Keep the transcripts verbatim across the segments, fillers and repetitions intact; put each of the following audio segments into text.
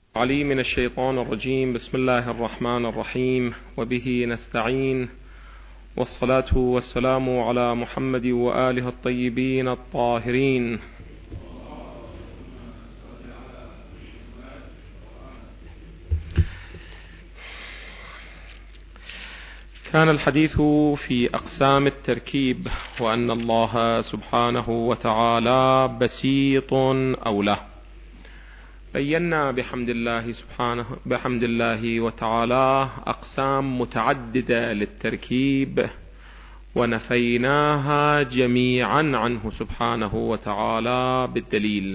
علي من الشيطان الرجيم. بسم الله الرحمن الرحيم، وبه نستعين، والصلاة والسلام على محمد وآله الطيبين الطاهرين. كان الحديث في أقسام التركيب، وأن الله سبحانه وتعالى بسيط أولى. بينا بحمد الله سبحانه بحمد الله وتعالى أقسام متعددة للتركيب، ونفيناها جميعا عنه سبحانه وتعالى بالدليل.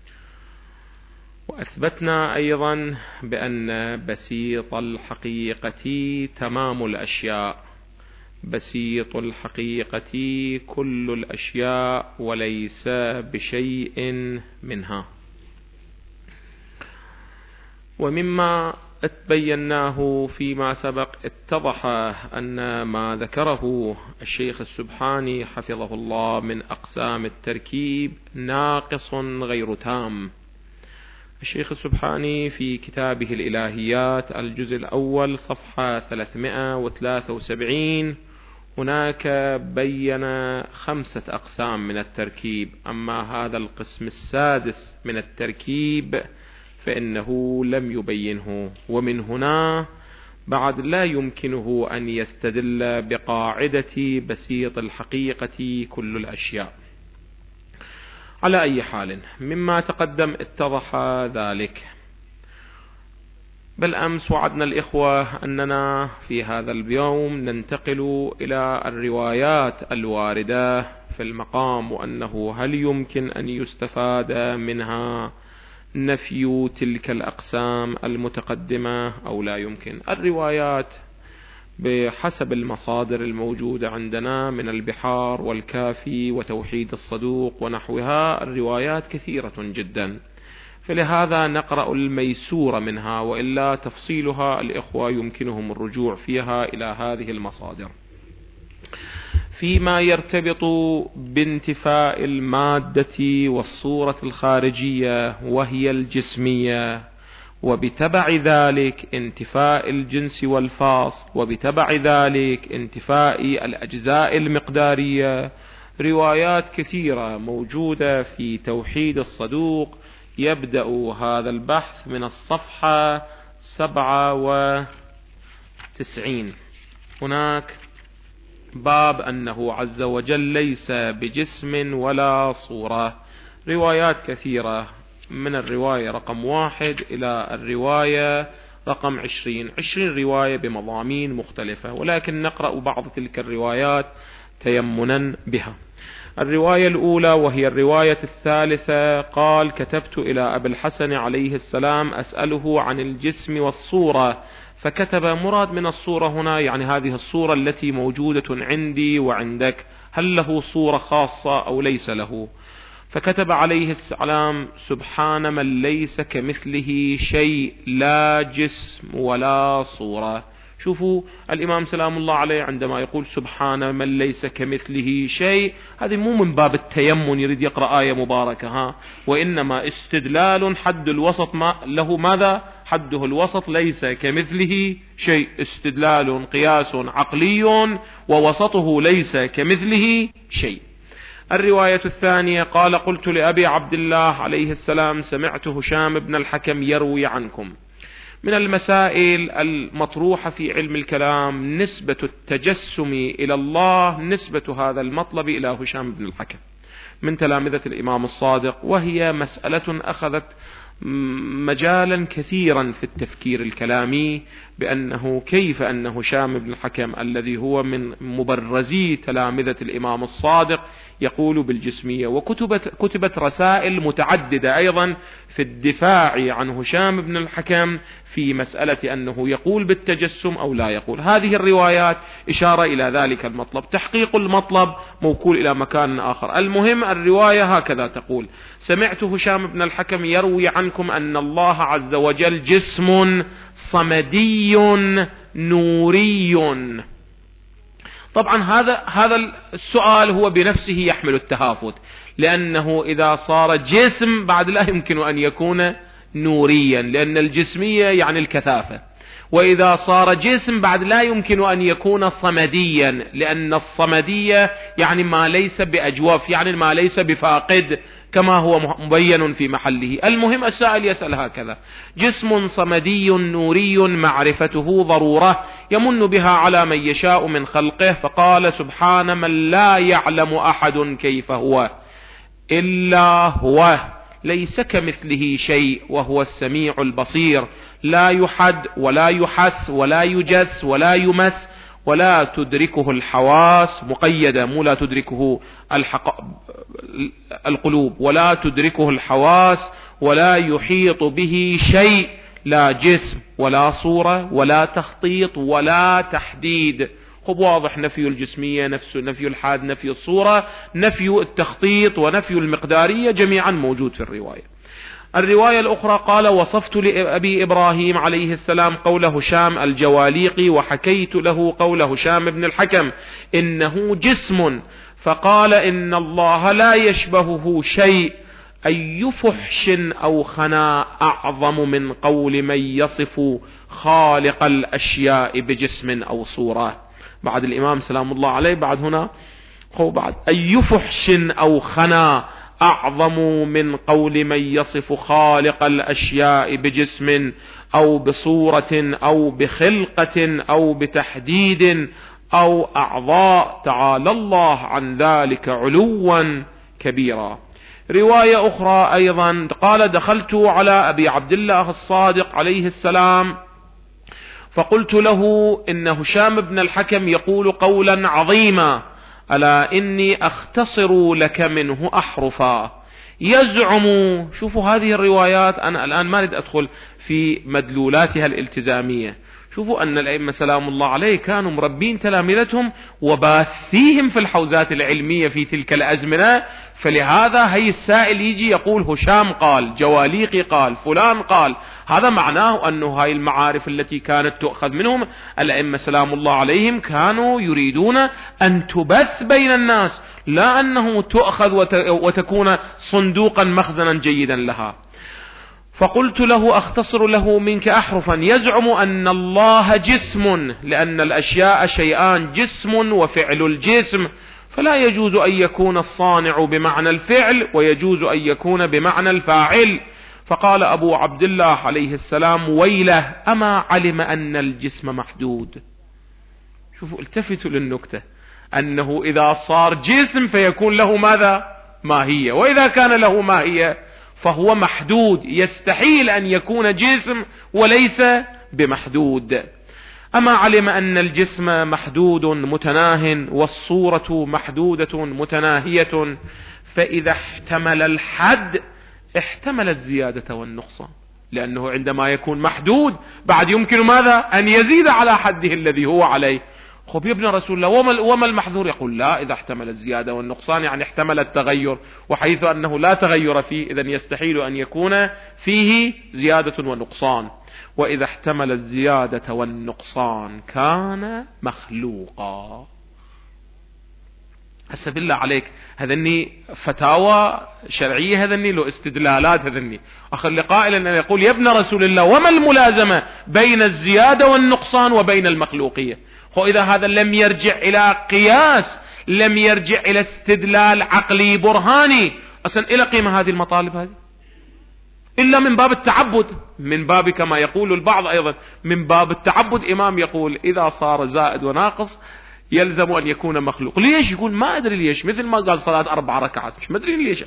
وأثبتنا أيضا بأن بسيط الحقيقة تمام الأشياء، بسيط الحقيقة كل الأشياء، وليس بشيء منها. ومما بيناه فيما سبق اتضح أن ما ذكره الشيخ السبحاني حفظه الله من أقسام التركيب ناقص غير تام. الشيخ السبحاني في كتابه الإلهيات الجزء الأول صفحة ثلاثمائة وثلاثة وسبعين هناك بين خمسة أقسام من التركيب، أما هذا القسم السادس من التركيب فإنه لم يبينه، ومن هنا بعد لا يمكنه أن يستدل بقاعدة بسيط الحقيقة كل الأشياء. على أي حال، مما تقدم اتضح ذلك. بالأمس وعدنا الإخوة أننا في هذا اليوم ننتقل إلى الروايات الواردة في المقام، وأنه هل يمكن أن يستفاد منها نفي تلك الأقسام المتقدمة أو لا يمكن. الروايات بحسب المصادر الموجودة عندنا من البحار والكافي وتوحيد الصدوق ونحوها، الروايات كثيرة جدا، فلهذا نقرأ الميسور منها، وإلا تفصيلها الإخوة يمكنهم الرجوع فيها إلى هذه المصادر. فيما يرتبط بانتفاء المادة والصورة الخارجية وهي الجسمية، وبتبع ذلك انتفاء الجنس والفاصل، وبتبع ذلك انتفاء الأجزاء المقدارية، روايات كثيرة موجودة في توحيد الصدوق. يبدأ هذا البحث من الصفحة سبعة وتسعين. هناك باب أنه عز وجل ليس بجسم ولا صورة، روايات كثيرة من الرواية رقم واحد إلى الرواية رقم عشرين، عشرين رواية بمضامين مختلفة، ولكن نقرأ بعض تلك الروايات تيمنا بها. الرواية الأولى وهي الرواية الثالثة، قال: كتبت إلى أبي الحسن عليه السلام أسأله عن الجسم والصورة، فكتب مراد من الصورة هنا يعني هذه الصورة التي موجودة عندي وعندك، هل له صورة خاصة أو ليس له؟ فكتب عليه السلام: سبحان من ليس كمثله شيء، لا جسم ولا صورة. شوفوا الإمام سلام الله عليه عندما يقول سبحان من ليس كمثله شيء، هذه مو من باب التيمن يريد يقرأ آية مباركة ها، وإنما استدلال حد الوسط ما له ماذا؟ حده الوسط، ليس كمثله شيء، استدلال قياس عقلي ووسطه ليس كمثله شيء. الرواية الثانية قال: قلت لأبي عبد الله عليه السلام سمعت هشام بن الحكم يروي عنكم. من المسائل المطروحة في علم الكلام نسبة التجسم إلى الله، نسبة هذا المطلب إلى هشام بن الحكم من تلامذة الإمام الصادق، وهي مسألة أخذت مجالا كثيرا في التفكير الكلامي، بأنه كيف أن هشام بن الحكم الذي هو من مبرزي تلامذة الإمام الصادق يقول بالجسمية، وكتبت كتبت رسائل متعددة أيضا في الدفاع عن هشام بن الحكم في مسألة أنه يقول بالتجسم أو لا يقول. هذه الروايات إشارة إلى ذلك المطلب، تحقيق المطلب موكول إلى مكان آخر. المهم الرواية هكذا تقول: سمعت هشام بن الحكم يروي عنكم أن الله عز وجل جسم صمدي نوري. طبعا هذا هذا السؤال هو بنفسه يحمل التهافت، لأنه إذا صار جسم بعد لا يمكن أن يكون نوريا، لأن الجسمية يعني الكثافة. وإذا صار جسم بعد لا يمكن أن يكون صمديا، لأن الصمدية يعني ما ليس بأجوف، يعني ما ليس بفاقد كما هو مبين في محله. المهم السائل يسأل هكذا: جسم صمدي نوري معرفته ضرورة يمن بها على من يشاء من خلقه، فقال سبحان من لا يعلم أحد كيف هو إلا هو، ليس كمثله شيء وهو السميع البصير، لا يحد ولا يحس ولا يجس ولا يمس ولا تدركه الحواس، مقيدة مو لا تدركه الحق... القلوب، ولا تدركه الحواس، ولا يحيط به شيء، لا جسم ولا صورة ولا تخطيط ولا تحديد. خب واضح، نفي الجسمية، نفس نفي الحاد، نفي الصورة، نفي التخطيط ونفي المقدارية جميعا موجود في الرواية. الرواية الأخرى قال: وصفت لأبي إبراهيم عليه السلام قول هشام الجواليقي، وحكيت له قول هشام بن الحكم إنه جسم، فقال إن الله لا يشبهه شيء، أي فحش أو خنا أعظم من قول من يصف خالق الأشياء بجسم أو صورة. بعد الإمام سلام الله عليه بعد هنا هو بعد أي فحش أو خنا أعظم من قول من يصف خالق الأشياء بجسم أو بصورة أو بخلقة أو بتحديد أو أعضاء، تعالى الله عن ذلك علوا كبيرا. رواية أخرى أيضا قال: دخلت على أبي عبد الله الصادق عليه السلام فقلت له إن هشام بن الحكم يقول قولا عظيما، ألا إني أختصر لك منه أحرفا. يزعم، شوفوا هذه الروايات، أنا الآن ما أريد أدخل في مدلولاتها الالتزامية. شوفوا أن الأئمة سلام الله عليه كانوا مربين تلامذتهم وباثيهم في الحوزات العلمية في تلك الأزمنة، فلهذا هي السائل يجي يقول هشام قال، جواليقي قال، فلان قال، هذا معناه أنه هاي المعارف التي كانت تؤخذ منهم الأئمة سلام الله عليهم كانوا يريدون أن تبث بين الناس، لا أنه تؤخذ وتكون صندوقا مخزنا جيدا لها. فقلت له: أختصر له منك أحرفا. يزعم أن الله جسم، لأن الأشياء شيئان، جسم وفعل الجسم، فلا يجوز أن يكون الصانع بمعنى الفعل، ويجوز أن يكون بمعنى الفاعل. فقال أبو عبد الله عليه السلام: ويله، أما علم أن الجسم محدود. شوفوا التفتوا للنكتة، أنه إذا صار جسم فيكون له ماذا؟ ماهية، وإذا كان له ماهية فهو محدود، يستحيل أن يكون جسم وليس بمحدود. أما علم أن الجسم محدود متناه والصورة محدودة متناهية، فإذا احتمل الحد احتمل الزيادة والنقصان، لأنه عندما يكون محدود بعد يمكن ماذا؟ أن يزيد على حده الذي هو عليه. خب يا ابن رسول الله، وما, وما المحذور؟ يقول: لا، إذا احتمل الزيادة والنقصان يعني احتمل التغير، وحيث أنه لا تغير فيه إذن يستحيل أن يكون فيه زيادة ونقصان. وإذا احتمل الزيادة والنقصان كان مخلوقا. هسه بالله عليك، هذني فتاوى شرعية، هذني له استدلالات، هذني أخلي قائلا أن يقول: يا ابن رسول الله، وما الملازمة بين الزيادة والنقصان وبين المخلوقية؟ وإذا هذا لم يرجع إلى قياس، لم يرجع إلى استدلال عقلي برهاني، أصلا إلى قيمة هذه المطالب هذه؟ إلا من باب التعبد، من باب كما يقول البعض أيضا من باب التعبد. إمام يقول إذا صار زائد وناقص يلزم أن يكون مخلوق. ليش؟ يقول ما أدري ليش، مثل ما قال صلاة أربع ركعات، مش مدري ليش.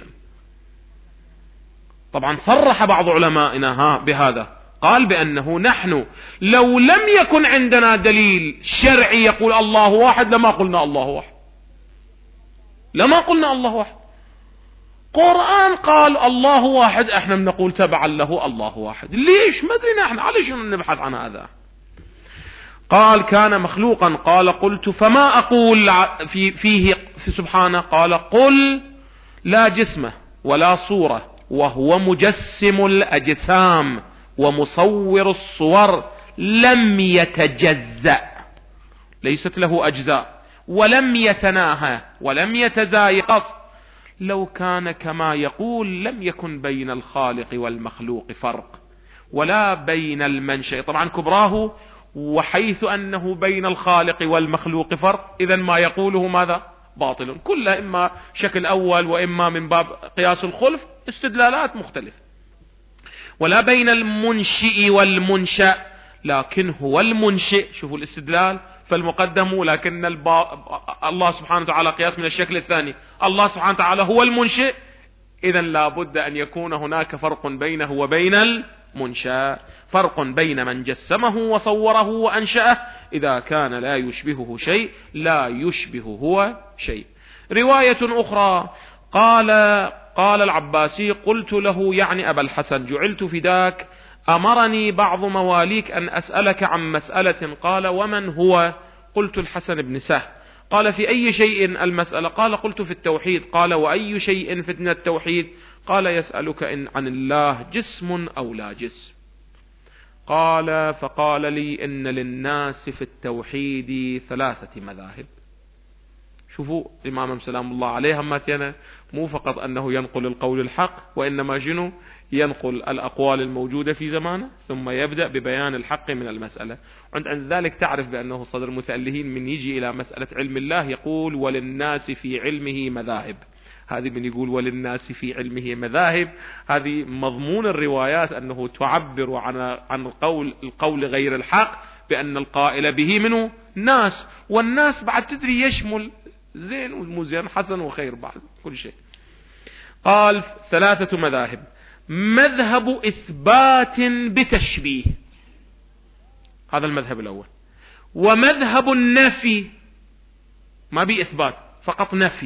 طبعا صرح بعض علمائنا ها بهذا، قال بأنه نحن لو لم يكن عندنا دليل شرعي يقول الله واحد لما قلنا الله واحد، لما قلنا الله واحد. قرآن قال الله واحد، احنا بنقول تبعا له الله واحد. ليش؟ ما ادري نحن على شنو نبحث عن هذا. قال كان مخلوقا. قال قلت فما أقول في فيه في سبحانه؟ قال قل لا جسمه ولا صورة، وهو مجسم الأجسام ومصور الصور، لم يتجزأ، ليست له أجزاء، ولم يتناهى ولم يتزايقص، لو كان كما يقول لم يكن بين الخالق والمخلوق فرق ولا بين المنشأ. طبعا كبراه وحيث أنه بين الخالق والمخلوق فرق، إذن ما يقوله ماذا؟ باطل، كله إما شكل أول وإما من باب قياس الخلف، استدلالات مختلفة. ولا بين المنشئ والمنشأ، لكن هو المنشئ. شوفوا الاستدلال، فالمقدم لكن البا... الله سبحانه وتعالى قياس من الشكل الثاني، الله سبحانه وتعالى هو المنشئ، إذن لا بد أن يكون هناك فرق بينه وبين المنشأ، فرق بين من جسمه وصوره وأنشأه، إذا كان لا يشبهه شيء لا يشبه هو شيء. رواية أخرى قال قال العباسي: قلت له يعني أبا الحسن جعلت فداك، أمرني بعض مواليك أن أسألك عن مسألة، قال: ومن هو؟ قلت: الحسن بن سهل. قال: في أي شيء المسألة؟ قال: قلت: في التوحيد. قال: وأي شيء في التوحيد؟ قال: يسألك إن عن الله جسم أو لا جسم. قال: فقال لي: إن للناس في التوحيد ثلاثة مذاهب. شوفوا الإمام سلام الله عليه همتنا مو فقط أنه ينقل القول الحق، وإنما شنو؟ ينقل الأقوال الموجودة في زمانه، ثم يبدأ ببيان الحق من المسألة. عند عند ذلك تعرف بأنه صدر المتألهين من يجي إلى مسألة علم الله يقول: وللناس في علمه مذاهب. هذه من يقول وللناس في علمه مذاهب، هذه مضمون الروايات أنه تعبر عن عن القول القول غير الحق بأن القائل به منه ناس، والناس بعد تدري يشمل زين ومو زين، حسن وخير، بعد كل شيء. قال: ثلاثة مذاهب: مذهب إثبات بتشبيه، هذا المذهب الأول. ومذهب النفي، ما بي إثبات، فقط نفي.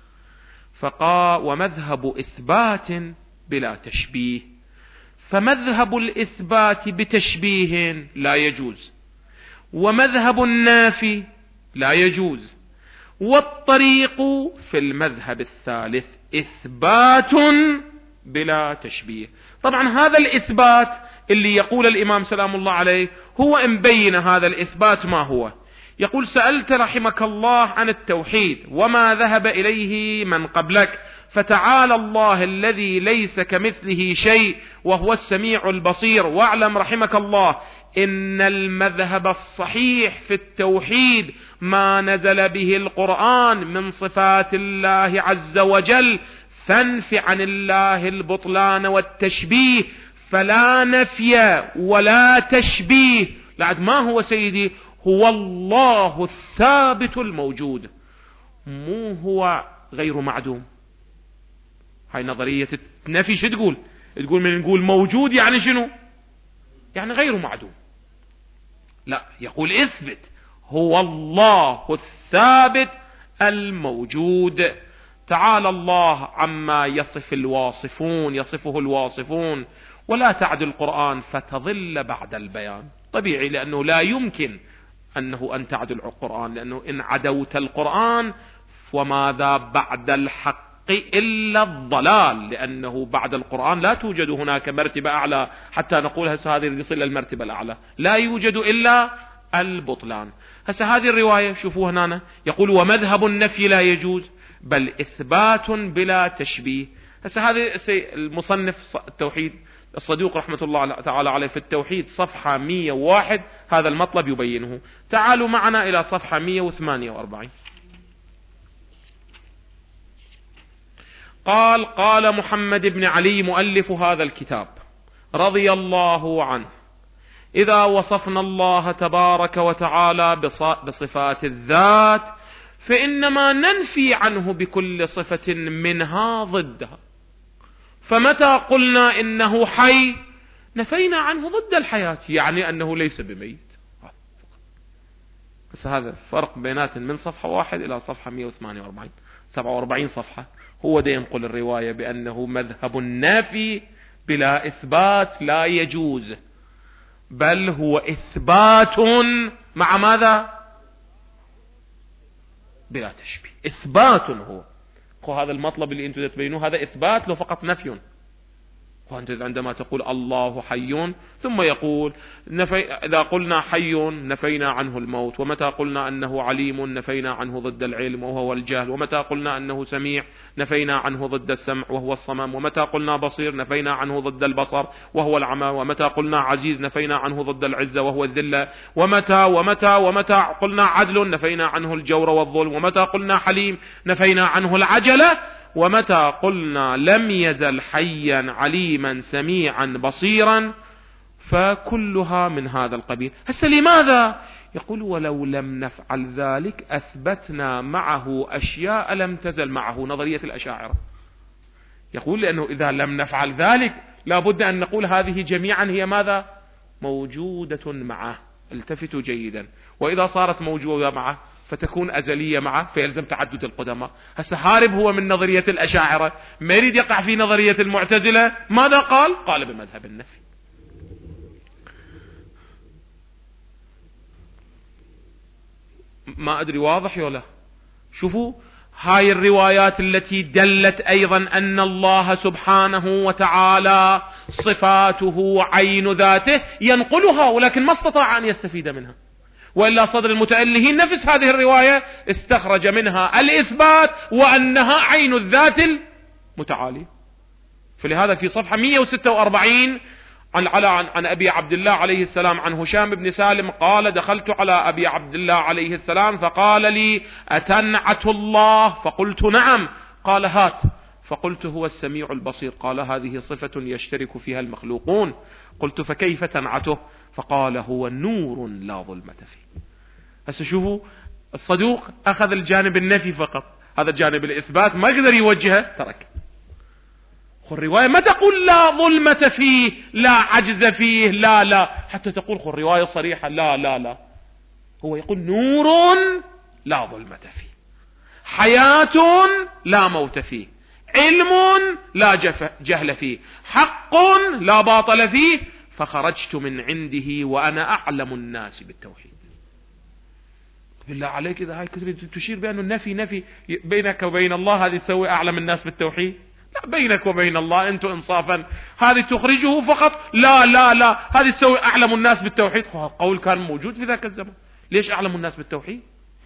فقال: ومذهب إثبات بلا تشبيه. فمذهب الإثبات بتشبيه لا يجوز، ومذهب النافي لا يجوز. والطريق في المذهب الثالث إثبات بلا تشبيه. طبعا هذا الإثبات اللي يقول الإمام سلام الله عليه هو مبين هذا الإثبات ما هو. يقول: سألت رحمك الله عن التوحيد وما ذهب إليه من قبلك، فتعالى الله الذي ليس كمثله شيء وهو السميع البصير، واعلم رحمك الله إن المذهب الصحيح في التوحيد ما نزل به القرآن من صفات الله عز وجل، فانف عن الله البطلان والتشبيه، فلا نفي ولا تشبيه. لعد ما هو سيدي؟ هو الله الثابت الموجود، مو هو غير معدوم. هاي نظرية النفي شو تقول؟ تقول من نقول موجود يعني شنو؟ يعني غير معدوم. لا، يقول اثبت هو الله الثابت الموجود. تعالى الله عما يصف الواصفون، يصفه الواصفون، ولا تعد القرآن فتظل بعد البيان. طبيعي، لأنه لا يمكن أنه أن تعدل القرآن، لأنه إن عدوت القرآن وماذا بعد الحق إلا الضلال، لأنه بعد القرآن لا توجد هناك مرتبة أعلى حتى نقول هسه هذه يصل المرتبة الأعلى، لا يوجد إلا البطلان. هسه هذه الرواية شوفوا هنا يقول: ومذهب النفي لا يجوز بل إثبات بلا تشبيه. هسه هذه المصنف التوحيد الصدوق رحمة الله تعالى عليه في التوحيد صفحة مئة وواحد هذا المطلب يبينه. تعالوا معنا إلى صفحة مئة وثمانية وأربعين. قال: قال محمد بن علي مؤلف هذا الكتاب رضي الله عنه: إذا وصفنا الله تبارك وتعالى بصفات الذات فإنما ننفي عنه بكل صفة منها ضدها. فمتى قلنا إنه حي نفينا عنه ضد الحياة، يعني أنه ليس بميت. بس هذا فرق بينات من صفحة واحد إلى صفحة مئة وثمانية وأربعين، سبعة وأربعين صفحة. هو ده ينقل الرواية بأنه مذهب النافي بلا إثبات لا يجوز، بل هو إثبات مع ماذا؟ بلا تشبيه. إثبات هو هذا المطلب اللي أنتم تبينوه، هذا إثبات لو فقط نفي. وأنت عندما تقول الله حي ثم يقول نفي إذا قلنا حي نفينا عنه الموت، ومتى قلنا أنه عليم نفينا عنه ضد العلم وهو الجهل، ومتى قلنا أنه سميع نفينا عنه ضد السمع وهو الصمم، ومتى قلنا بصير نفينا عنه ضد البصر وهو العمى، ومتى قلنا عزيز نفينا عنه ضد العزة وهو الذلة، ومتى ومتى ومتى قلنا عدل نفينا عنه الجور والظلم، ومتى قلنا حليم نفينا عنه العجلة، ومتى قلنا لم يزل حيا عليما سميعا بصيرا، فكلها من هذا القبيل. هسه لماذا؟ يقول ولو لم نفعل ذلك أثبتنا معه أشياء لم تزل معه، نظرية الأشاعرة. يقول لأنه إذا لم نفعل ذلك لابد أن نقول هذه جميعا هي ماذا؟ موجودة معه. التفتوا جيدا، وإذا صارت موجودة معه فتكون أزلية معه، فيلزم تعدد القدماء. هسه هارب هو من نظرية الأشاعرة، ما يريد يقع في نظرية المعتزلة. ماذا قال؟ قال بمذهب النفي. ما أدري واضح ولا؟ شوفوا هاي الروايات التي دلت أيضا أن الله سبحانه وتعالى صفاته عين ذاته ينقلها، ولكن ما استطاع أن يستفيد منها. وإلا صدر المتألهين نفس هذه الرواية استخرج منها الإثبات وأنها عين الذات المتعالي. فلهذا في صفحة مئة وستة وأربعين عن, على عن, عن أبي عبد الله عليه السلام عن هشام بن سالم قال دخلت على أبي عبد الله عليه السلام فقال لي أتنعت الله؟ فقلت نعم. قال هات. فقلت هو السميع البصير. قال هذه صفة يشترك فيها المخلوقون. قلت فكيف تنعته؟ فقال هو نور لا ظلمة فيه. هسه شوفوا الصدوق أخذ الجانب النفي فقط، هذا الجانب الإثبات ما يقدر يوجهه ترك. خل الرواية ما تقول لا ظلمة فيه، لا عجز فيه، لا لا، حتى تقول خل الرواية صريحة لا لا لا. هو يقول نور لا ظلمة فيه، حياة لا موت فيه، علم لا جهل فيه، حق لا باطل فيه، فخرجت من عنده وأنا أعلم الناس بالتوحيد. بالله عليك إذا هاي كتب تشير بأنه النفي نفي بينك وبين الله، هذه تسوي أعلم الناس بالتوحيد؟ لا، بينك وبين الله أنتم إنصافا هذه تخرجه فقط. لا لا لا، هذه تسوي أعلم الناس بالتوحيد. قول كان موجود في ذاك الزمن، ليش أعلم الناس بالتوحيد؟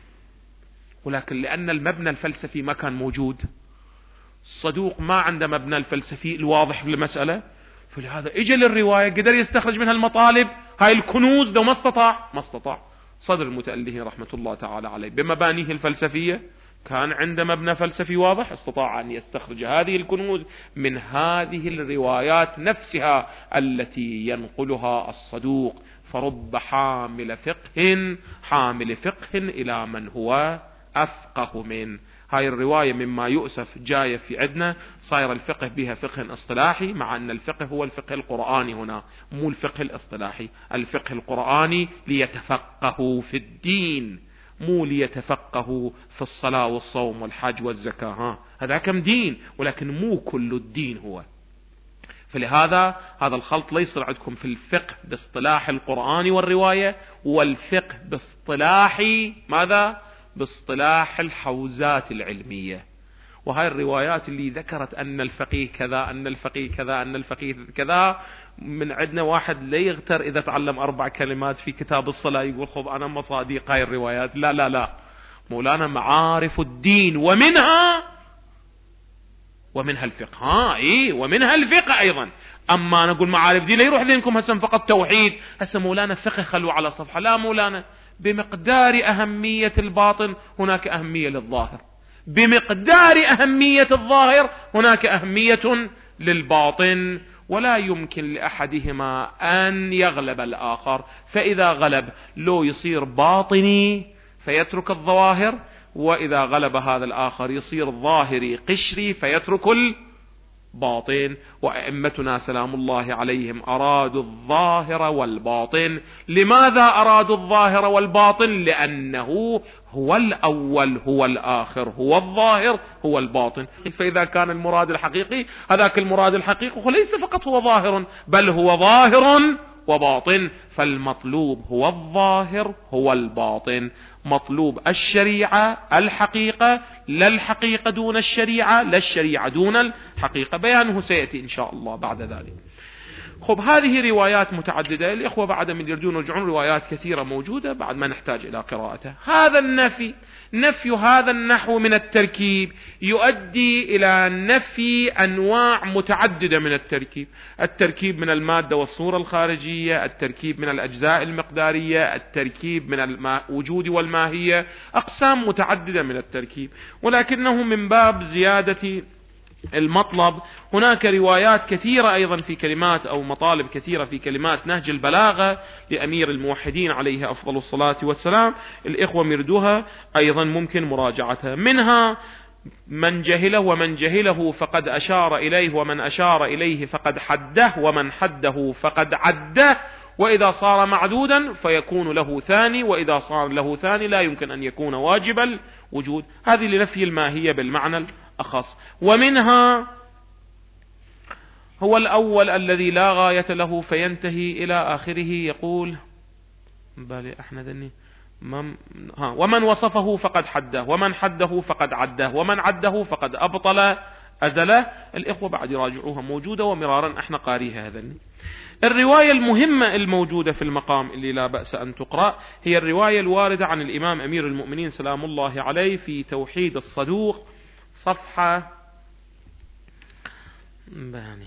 ولكن لأن المبنى الفلسفي ما كان موجود، الصدوق ما عنده مبنى الفلسفي الواضح في المسألة، فلهذا اجى للرواية قدر يستخرج منها المطالب، هاي الكنوز، لو ما استطاع ما استطاع. صدر المتألهين رحمة الله تعالى عليه بمبانيه الفلسفية كان عنده مبنى فلسفي واضح، استطاع أن يستخرج هذه الكنوز من هذه الروايات نفسها التي ينقلها الصدوق. فرب حامل فقه حامل فقه إلى من هو أفقه من. هاي الرواية مما يؤسف جاية في عدنا صاير الفقه بها فقه اصطلاحي، مع أن الفقه هو الفقه القرآني هنا، مو الفقه الاصطلاحي. الفقه القرآني ليتفقهوا في الدين، مو ليتفقهوا في الصلاة والصوم والحج والزكاة. ها هذا كم دين، ولكن مو كل الدين هو. فلهذا هذا الخلط لا يصير عندكم في الفقه باصطلاح القرآن والرواية، والفقه باصطلاح ماذا؟ باصطلاح الحوزات العلمية. وهاي الروايات اللي ذكرت أن الفقيه كذا أن الفقيه كذا أن الفقيه كذا، من عندنا واحد لا يغتر إذا تعلم أربع كلمات في كتاب الصلاة يقول خذ أنا مصادق هاي الروايات. لا لا لا، مولانا معارف الدين ومنها ومنها الفقه. ها إيه ومنها الفقه أيضا. أما نقول معارف دين لا يروح ذهنكم هسه فقط توحيد، هسه مولانا فقه خلوا على صفحة. لا مولانا، بمقدار أهمية الباطن هناك أهمية للظاهر، بمقدار أهمية الظاهر هناك أهمية للباطن، ولا يمكن لأحدهما أن يغلب الآخر. فإذا غلب لو يصير باطني فيترك الظواهر، وإذا غلب هذا الآخر يصير ظاهري قشري فيترك الباطن. وأئمتنا سلام الله عليهم أرادوا الظاهر والباطن. لماذا أرادوا الظاهر والباطن؟ لأنه هو الأول هو الآخر هو الظاهر هو الباطن. فإذا كان المراد الحقيقي هذاك المراد الحقيقي ليس فقط هو ظاهر، بل هو ظاهر وباطن، فالمطلوب هو الظاهر هو الباطن. مطلوب الشريعة الحقيقة، لا الحقيقة دون الشريعة، لا الشريعة دون الحقيقة. بيانه سيأتي إن شاء الله بعد ذلك. خب هذه روايات متعددة. الإخوة بعد من يرجون يرجعون روايات كثيرة موجودة بعد ما نحتاج إلى قراءتها. هذا النفي، نفي هذا النحو من التركيب يؤدي إلى نفي أنواع متعددة من التركيب. التركيب من المادة والصورة الخارجية، التركيب من الأجزاء المقدارية، التركيب من الوجود والماهية، أقسام متعددة من التركيب. ولكنه من باب زيادة المطلب هناك روايات كثيرة أيضا في كلمات أو مطالب كثيرة في كلمات نهج البلاغة لأمير الموحدين عليه أفضل الصلاة والسلام. الإخوة مردوها أيضا ممكن مراجعتها. منها من جهله ومن جهله فقد أشار إليه، ومن أشار إليه فقد حده، ومن حده فقد عده، وإذا صار معدودا فيكون له ثاني، وإذا صار له ثاني لا يمكن أن يكون واجب الوجود. هذه لنفي الماهية بالمعنى أخص. ومنها هو الأول الذي لا غاية له فينتهي إلى آخره. يقول بالي احنا ذني ها ومن وصفه فقد حده، ومن حده فقد عده، ومن عده فقد أبطل أزله. الإخوة بعد يراجعوها موجودة ومرارا احنا قاريها. هذا الرواية المهمة الموجودة في المقام اللي لا بأس أن تقرأ هي الرواية الواردة عن الإمام أمير المؤمنين سلام الله عليه في توحيد الصدوق، صفحة باني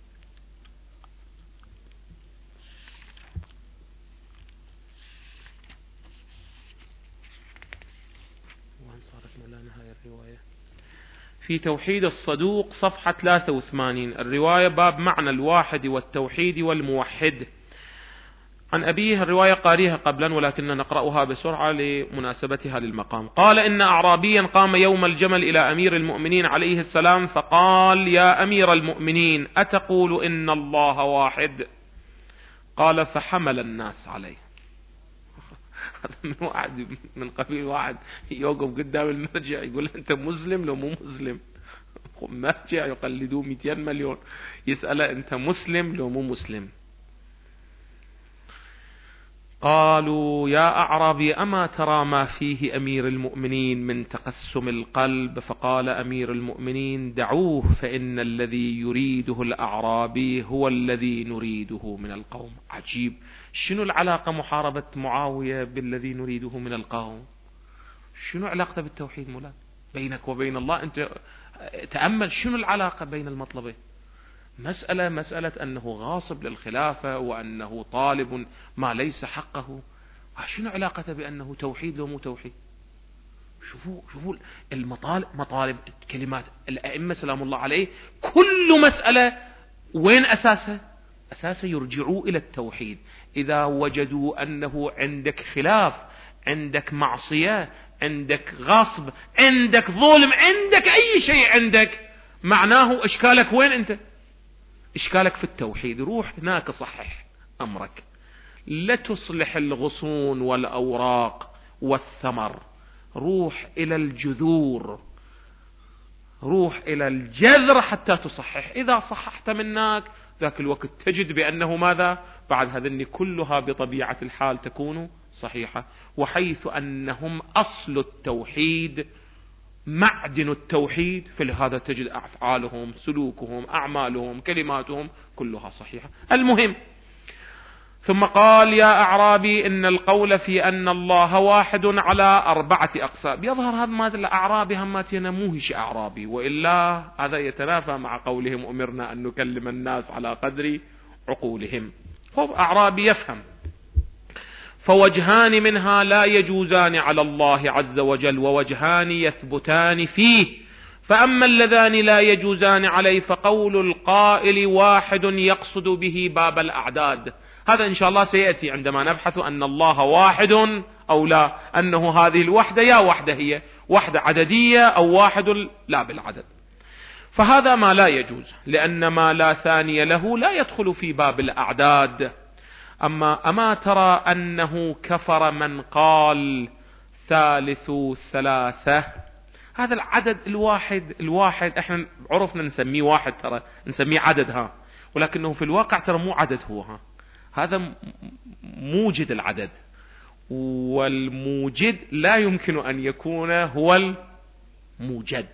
وين صارت مولانا هاي الرواية؟ في توحيد الصدوق صفحة ثلاثة وثمانين. الرواية باب معنى الواحد والتوحيد والموحد. عن أبيه الرواية قاريها قبلا ولكننا نقرأها بسرعة لمناسبتها للمقام. قال إن أعرابيا قام يوم الجمل إلى أمير المؤمنين عليه السلام فقال يا أمير المؤمنين أتقول إن الله واحد؟ قال فحمل الناس عليه. هذا من واحد من قبيل واحد يوقف قدام المرجع يقول أنت مسلم لو مو مسلم، مرجع يقلدوه مئتين مليون يسأله أنت مسلم لو مو مسلم. قالوا يا أعرابي أما ترى ما فيه أمير المؤمنين من تقسم القلب؟ فقال أمير المؤمنين دعوه فإن الذي يريده الأعرابي هو الذي نريده من القوم. عجيب، شنو العلاقة محاربة معاوية بالذي نريده من القوم؟ شنو علاقته بالتوحيد مولانا بينك وبين الله؟ أنت تأمل شنو العلاقة بين المطلبين. مسألة مسألة أنه غاصب للخلافة وأنه طالب ما ليس حقه، شنو علاقته بأنه توحيد لو مو توحيد؟ شوفوا شوفوا المطالب، مطالب كلمات الأئمة سلام الله عليه كل مسألة وين أساسها؟ أساسا يرجعوا إلى التوحيد. إذا وجدوا أنه عندك خلاف، عندك معصية، عندك غصب، عندك ظلم، عندك أي شيء عندك، معناه إشكالك وين أنت؟ إشكالك في التوحيد. روح هناك صحح أمرك، لا تصلح الغصون والأوراق والثمر، روح إلى الجذور، روح إلى الجذر حتى تصحح. إذا صححت منك ذاك الوقت تجد بأنه ماذا؟ بعد هذني كلها بطبيعة الحال تكون صحيحة. وحيث أنهم أصل التوحيد، معدن التوحيد، فلهذا تجد أفعالهم، سلوكهم، أعمالهم، كلماتهم كلها صحيحة. المهم، ثم قال يا أعرابي إن القول في أن الله واحد على أربعة أقسام. يظهر هذا ما الأعرابي هماتنا مو هيش أعرابي، وإلا هذا يتنافى مع قولهم أمرنا أن نكلم الناس على قدر عقولهم. هو أعرابي يفهم. فوجهان منها لا يجوزان على الله عز وجل، ووجهان يثبتان فيه. فأما اللذان لا يجوزان عليه فقول القائل واحد يقصد به باب الأعداد. هذا إن شاء الله سيأتي عندما نبحث أن الله واحد أو لا، أنه هذه الوحدة يا وحدة هي وحدة عددية أو واحد لا بالعدد. فهذا ما لا يجوز، لأن ما لا ثاني له لا يدخل في باب الأعداد. أما أما ترى أنه كفر من قال ثالث ثلاثة؟ هذا العدد الواحد الواحد احنا عرفنا نسميه واحد، ترى نسميه عدد ها، ولكنه في الواقع ترى مو عدد هو ها. هذا موجد العدد، والموجد لا يمكن أن يكون هو الموجد.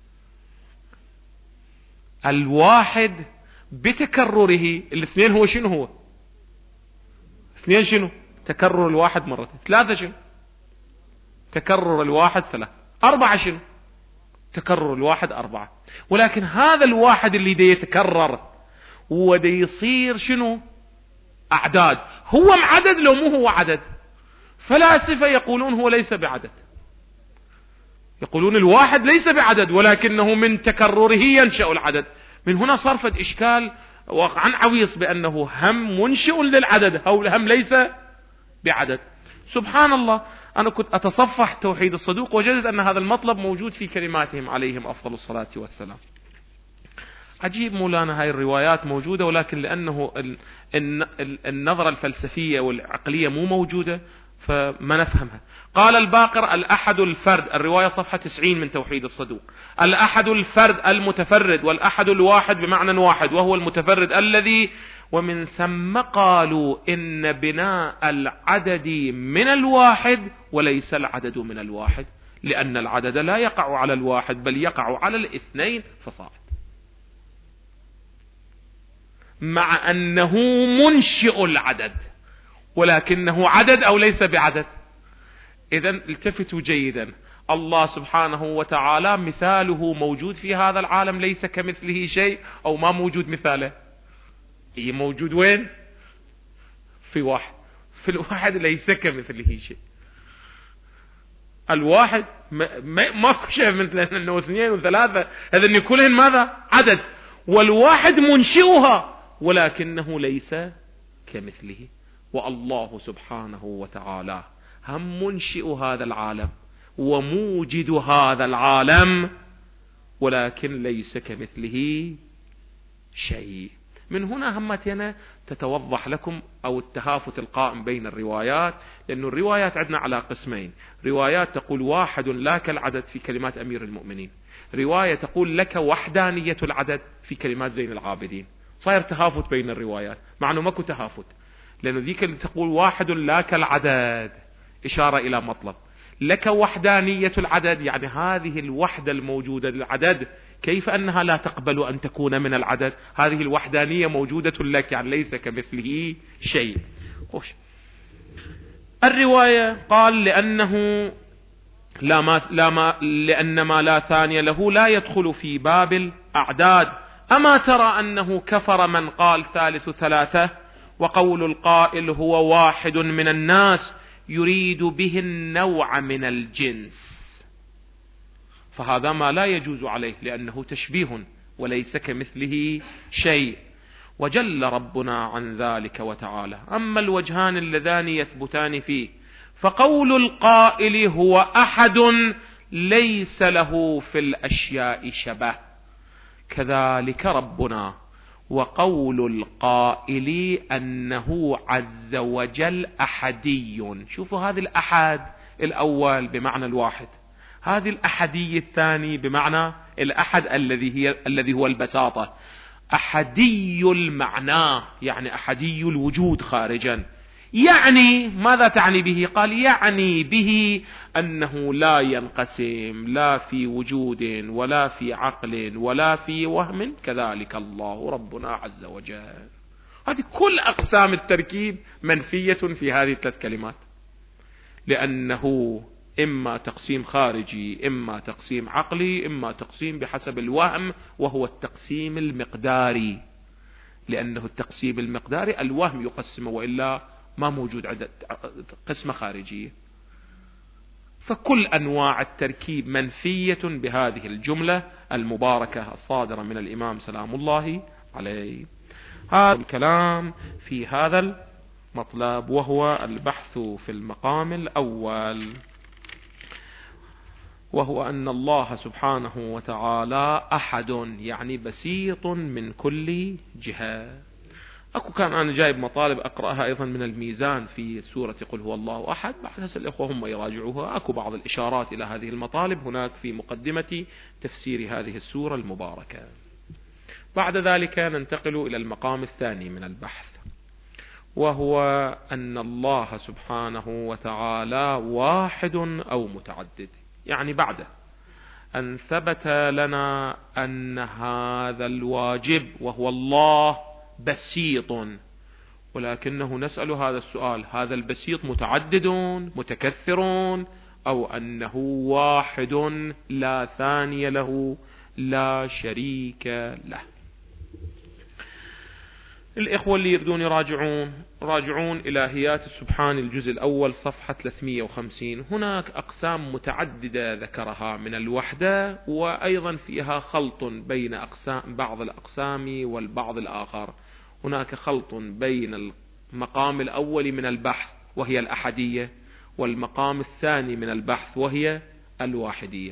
الواحد بتكرره، الاثنين هو شنو هو؟ اثنين شنو؟ تكرر الواحد مرتين. ثلاثة شنو؟ تكرر الواحد ثلاثة. أربعة شنو؟ تكرر الواحد أربعة. ولكن هذا الواحد اللي دي يتكرر ودي يصير شنو؟ أعداد. هو عدد لو مو هو عدد؟ فلاسفة يقولون هو ليس بعدد، يقولون الواحد ليس بعدد، ولكنه من تكرره ينشأ العدد. من هنا صرفت إشكال واقعا عويص بأنه هم منشئ للعدد أو هم ليس بعدد. سبحان الله، أنا كنت أتصفح توحيد الصدوق وجدت أن هذا المطلب موجود في كلماتهم عليهم أفضل الصلاة والسلام. عجيب مولانا، هاي الروايات موجودة، ولكن لأنه النظرة الفلسفية والعقلية مو موجودة فما نفهمها. قال الباقر: الأحد الفرد، الرواية صفحة تسعين من توحيد الصدوق. الأحد الفرد المتفرد، والأحد الواحد بمعنى واحد وهو المتفرد الذي، ومن ثم قالوا إن بناء العدد من الواحد وليس العدد من الواحد، لأن العدد لا يقع على الواحد بل يقع على الاثنين فصاعد، مع أنه منشئ العدد ولكنه عدد أو ليس بعدد. إذن التفتوا جيدا، الله سبحانه وتعالى مثاله موجود في هذا العالم، ليس كمثله شيء، أو ما موجود مثاله؟ هي موجود وين؟ في واحد. في الواحد ليس كمثله شيء. الواحد ما ماكو شيء مثل انه اثنين وثلاثة، هذا كلهن ماذا؟ عدد. والواحد منشئها ولكنه ليس كمثله. والله سبحانه وتعالى هم منشئ هذا العالم وموجد هذا العالم، ولكن ليس كمثله شيء. من هنا همتنا تتوضح لكم أو التهافت القائم بين الروايات، لأن الروايات عندنا على قسمين: روايات تقول واحد لا كالعدد في كلمات أمير المؤمنين، رواية تقول لك وحدانية العدد في كلمات زين العابدين. صاير تهافت بين الروايات، مع أنه ماكو تهافت، لأنه ذيك اللي تقول واحد لا كالعدد إشارة إلى مطلب، لك وحدانية العدد يعني هذه الوحدة الموجودة للعدد كيف أنها لا تقبل أن تكون من العدد، هذه الوحدانية موجودة لك يعني ليس كمثله شيء. الرواية قال لأنه لا ما لا ما لأن ما لا ثاني له لا يدخل في باب الأعداد. أما ترى أنه كفر من قال ثالث ثلاثة، وقول القائل هو واحد من الناس يريد به النوع من الجنس، فهذا ما لا يجوز عليه لأنه تشبيه وليس كمثله شيء، وجل ربنا عن ذلك وتعالى. أما الوجهان اللذان يثبتان فيه، فقول القائل هو أحد ليس له في الأشياء شبه، كذلك ربنا. وقول القائل أنه عز وجل أحدي، شوفوا هذه الأحد الأول بمعنى الواحد، هذه الأحدي الثاني بمعنى الأحد الذي هي الذي هو البساطة. أحدي المعنى يعني أحدي الوجود خارجا. يعني ماذا تعني به؟ قال يعني به أنه لا ينقسم لا في وجود ولا في عقل ولا في وهم، كذلك الله ربنا عز وجل. هذه كل أقسام التركيب منفية في هذه الثلاث كلمات، لأنه إما تقسيم خارجي، إما تقسيم عقلي، إما تقسيم بحسب الوهم وهو التقسيم المقداري، لأنه التقسيم المقداري الوهم يقسمه وإلا ما موجود عدد قسمة خارجية. فكل أنواع التركيب منفية بهذه الجملة المباركة الصادرة من الإمام سلام الله عليه. هذا الكلام في هذا المطلب، وهو البحث في المقام الأول، وهو أن الله سبحانه وتعالى أحد يعني بسيط من كل جهة. أكو كان أنا جايب مطالب أقرأها أيضا من الميزان في سورة قل هو الله أحد، بعد هسه الإخوة هم يراجعوها. أكو بعض الإشارات إلى هذه المطالب هناك في مقدمة تفسير هذه السورة المباركة. بعد ذلك ننتقل إلى المقام الثاني من البحث، وهو أن الله سبحانه وتعالى واحد أو متعدد. يعني بعد أن ثبت لنا أن هذا الواجب وهو الله بسيط، ولكنه نسأل هذا السؤال: هذا البسيط متعدد متكثر أو أنه واحد لا ثاني له لا شريك له؟ الإخوة اللي يريدون يراجعون راجعون إلهيات السبحان الجزء الأول صفحة ثلاثمئة وخمسين. هناك أقسام متعددة ذكرها من الوحدة، وأيضا فيها خلط بين أقسام بعض الأقسام والبعض الآخر. هناك خلط بين المقام الأول من البحث وهي الأحدية، والمقام الثاني من البحث وهي الواحدية.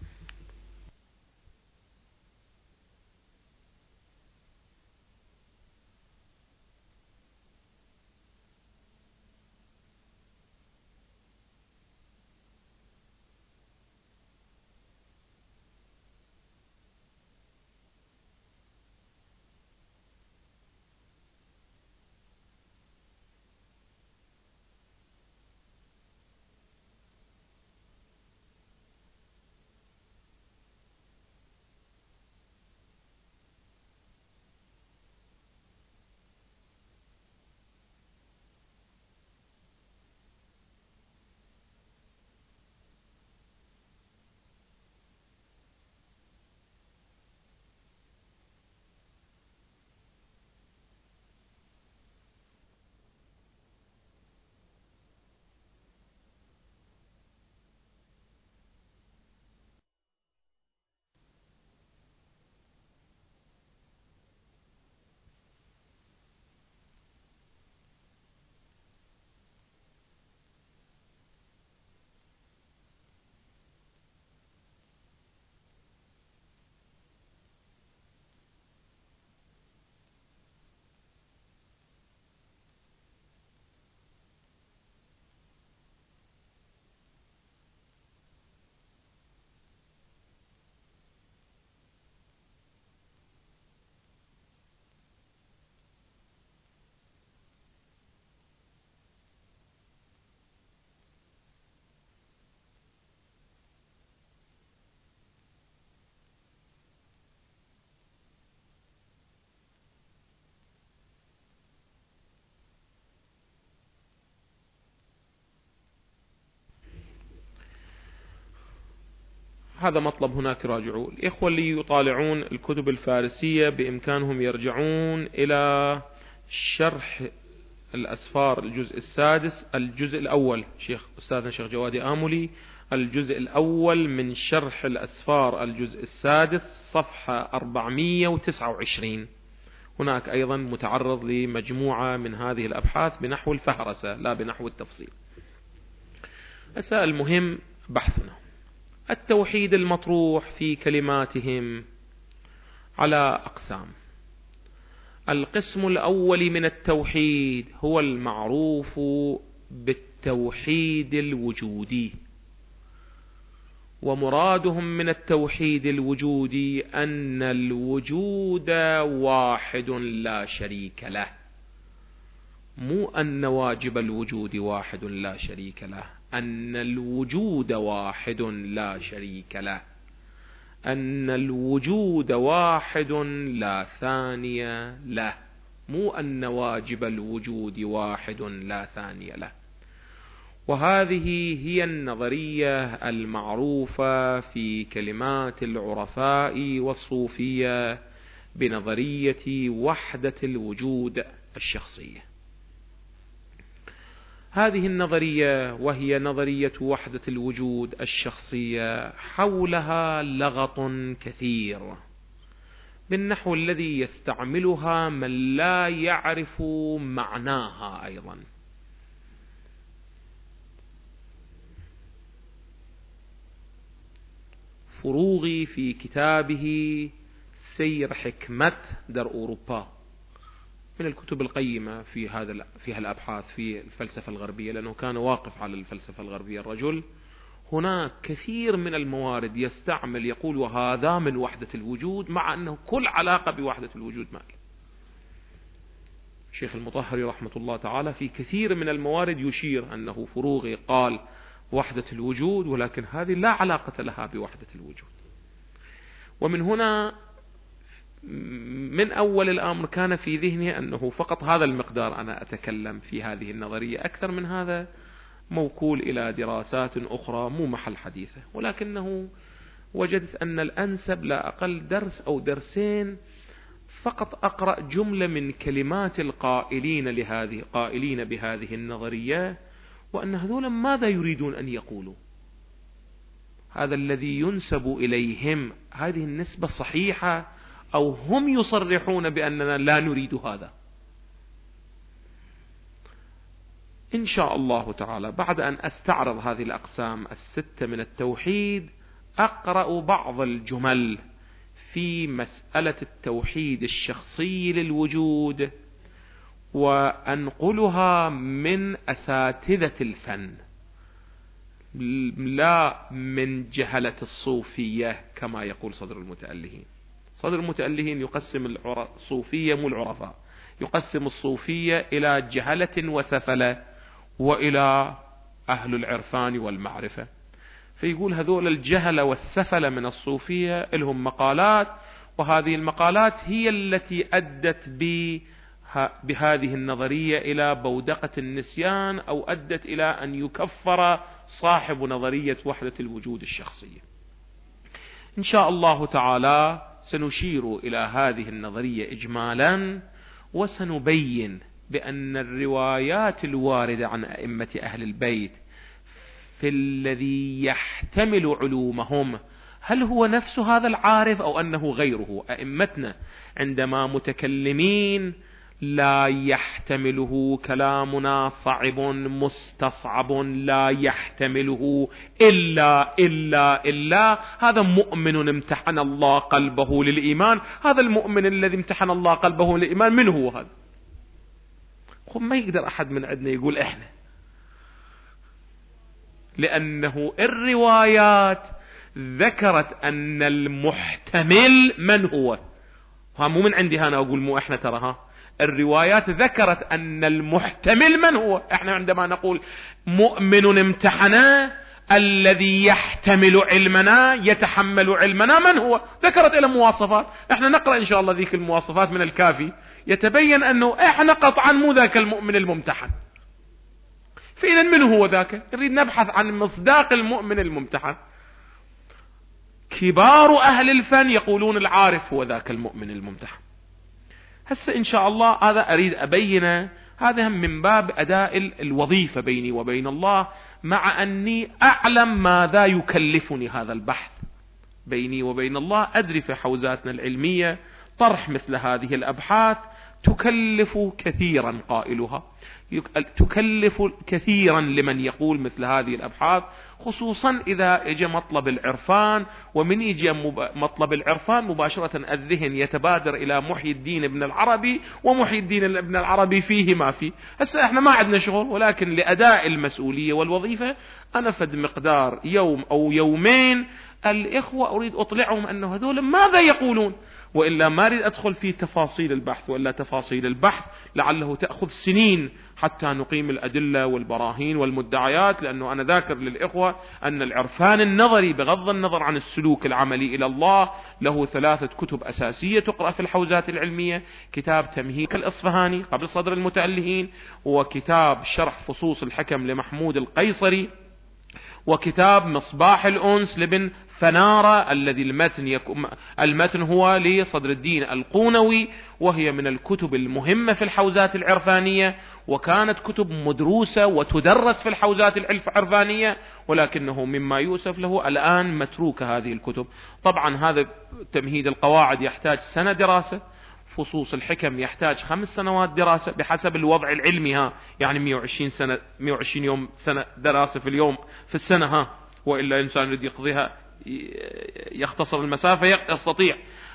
هذا مطلب هناك راجعوا. الإخوة اللي يطالعون الكتب الفارسية بإمكانهم يرجعون إلى شرح الأسفار الجزء السادس، الجزء الأول، شيخ أستاذنا شيخ جوادي آملي، الجزء الأول من شرح الأسفار الجزء السادس صفحة أربعمئة وتسعة وعشرين. هناك أيضا متعرض لمجموعة من هذه الأبحاث بنحو الفهرسة لا بنحو التفصيل. أسأل المهم بحثنا التوحيد المطروح في كلماتهم على أقسام. القسم الأول من التوحيد هو المعروف بالتوحيد الوجودي، ومرادهم من التوحيد الوجودي أن الوجود واحد لا شريك له، مو أن واجب الوجود واحد لا شريك له، أن الوجود واحد لا شريك له، أن الوجود واحد لا ثاني له، مو أن واجب الوجود واحد لا ثاني له. وهذه هي النظرية المعروفة في كلمات العرفاء والصوفية بنظرية وحدة الوجود الشخصية. هذه النظرية وهي نظرية وحدة الوجود الشخصية حولها لغط كثير بالنحو الذي يستعملها من لا يعرف معناها. أيضا فروغي في كتابه سير حكمة در أوروبا من الكتب القيمة في هذا في هالأبحاث في الفلسفة الغربية، لأنه كان واقف على الفلسفة الغربية الرجل. هناك كثير من الموارد يستعمل يقول وهذا من وحدة الوجود، مع أنه كل علاقة بوحدة الوجود ما له. الشيخ المطهري رحمة الله تعالى في كثير من الموارد يشير أنه فروغي قال وحدة الوجود، ولكن هذه لا علاقة لها بوحدة الوجود. ومن هنا من أول الأمر كان في ذهني أنه فقط هذا المقدار أنا أتكلم في هذه النظرية، أكثر من هذا موكول إلى دراسات أخرى مو محل حديثة، ولكنه وجدت أن الأنسب لا أقل درس أو درسين فقط أقرأ جملة من كلمات القائلين لهذه قائلين بهذه النظرية، وأن هذولا ماذا يريدون أن يقولوا. هذا الذي ينسب إليهم هذه النسبة صحيحة أو هم يصرحون بأننا لا نريد هذا؟ إن شاء الله تعالى بعد أن أستعرض هذه الأقسام الستة من التوحيد أقرأ بعض الجمل في مسألة التوحيد الشخصي للوجود، وأنقلها من أساتذة الفن لا من جهلة الصوفية كما يقول صدر المتألهين. صدر المتألهين يقسم الصوفية مو العرفاء، يقسم الصوفية إلى جهلة وسفلة وإلى أهل العرفان والمعرفة. فيقول هذول الجهلة والسفلة من الصوفية لهم مقالات، وهذه المقالات هي التي أدت بهذه النظرية إلى بودقة النسيان، أو أدت إلى أن يكفر صاحب نظرية وحدة الوجود الشخصية. إن شاء الله تعالى سنشير إلى هذه النظرية إجمالا، وسنبين بأن الروايات الواردة عن أئمة أهل البيت في الذي يحتمل علومهم هل هو نفس هذا العارف أو أنه غيره. أئمتنا عندما متكلمين لا يحتمله كلامنا صعب مستصعب، لا يحتمله إلا إلا إلا هذا مؤمن امتحن الله قلبه للإيمان. هذا المؤمن الذي امتحن الله قلبه للإيمان من هو هذا؟ ما يقدر أحد من عندنا يقول إحنا، لأنه الروايات ذكرت أن المحتمل من هو. ها مو من عندي أنا أقول مو إحنا تراها، الروايات ذكرت أن المحتمل من هو. إحنا عندما نقول مؤمن امتحنا الذي يحتمل علمنا يتحمل علمنا من هو، ذكرت إلى مواصفات. إحنا نقرأ إن شاء الله ذيك المواصفات من الكافي، يتبين أنه إحنا قطعا مو ذاك المؤمن الممتحن. فإذا من هو ذاك؟ نريد نبحث عن مصداق المؤمن الممتحن. كبار أهل الفن يقولون العارف هو ذاك المؤمن الممتحن. هسه إن شاء الله هذا أريد أبينه، هذا من باب أداء الوظيفة بيني وبين الله، مع أني أعلم ماذا يكلفني هذا البحث بيني وبين الله. أدري في حوزاتنا العلمية طرح مثل هذه الأبحاث تكلف كثيرا قائلها، تكلف كثيرا لمن يقول مثل هذه الأبحاث، خصوصا إذا اجى مطلب العرفان. ومن يجي مطلب العرفان مباشرة الذهن يتبادر إلى محي الدين ابن العربي، ومحي الدين ابن العربي فيه ما فيه. هسه احنا ما عندنا شغل، ولكن لأداء المسؤولية والوظيفة أنا فد مقدار يوم أو يومين الإخوة أريد أطلعهم أنه هذول ماذا يقولون، وإلا ما أريد أدخل في تفاصيل البحث، وإلا تفاصيل البحث لعله تأخذ سنين حتى نقيم الأدلة والبراهين والمدعيات. لأنه أنا ذاكر للإخوة أن العرفان النظري بغض النظر عن السلوك العملي إلى الله له ثلاثة كتب أساسية تقرأ في الحوزات العلمية: كتاب تمهيد الإصفهاني قبل صدر المتألهين، وكتاب شرح فصوص الحكم لمحمود القيصري، وكتاب مصباح الأنس لابن فنارة الذي المتن يكون المتن هو لصدر الدين القونوي، وهي من الكتب المهمة في الحوزات العرفانية، وكانت كتب مدروسة وتدرس في الحوزات العرفانية، ولكنه مما يؤسف له الآن متروك هذه الكتب. طبعا هذا تمهيد القواعد يحتاج سنة دراسة، فصوص الحكم يحتاج خمس سنوات دراسة بحسب الوضع العلمي، ها يعني مئة وعشرين سنة مئة وعشرين يوم سنة دراسة في اليوم في السنة، ها وإلا إنسان يريد يقضيها يختصر المسافة يستطيع.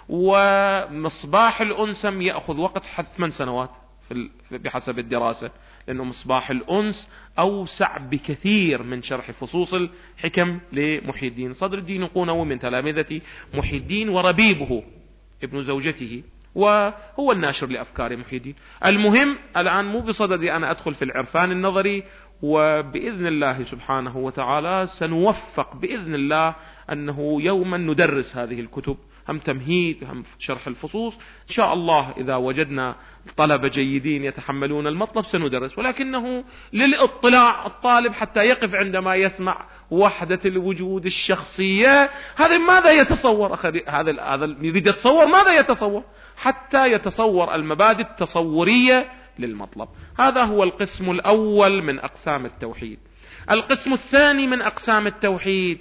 ومصباح الأنسم يأخذ وقت ثمان سنوات بحسب الدراسة، لأنه مصباح الأنس أوسع بكثير من شرح فصوص الحكم لمحي الدين. صدر الدين القونوي من تلامذة محي الدين وربيبه ابن زوجته وهو الناشر لأفكار محي الدين. المهم الآن مو بصددي أنا أدخل في العرفان النظري، وبإذن الله سبحانه وتعالى سنوفق بإذن الله أنه يوما ندرس هذه الكتب، هم تمهيد هم شرح الفصوص إن شاء الله. إذا وجدنا طلبة جيدين يتحملون المطلب سندرس، ولكنه للإطلاع الطالب حتى يقف عندما يسمع وحدة الوجود الشخصية، هذا ماذا يتصور؟ هذا هذا يريد يتصور ماذا يتصور؟ حتى يتصور المبادئ التصورية للمطلب. هذا هو القسم الأول من أقسام التوحيد. القسم الثاني من أقسام التوحيد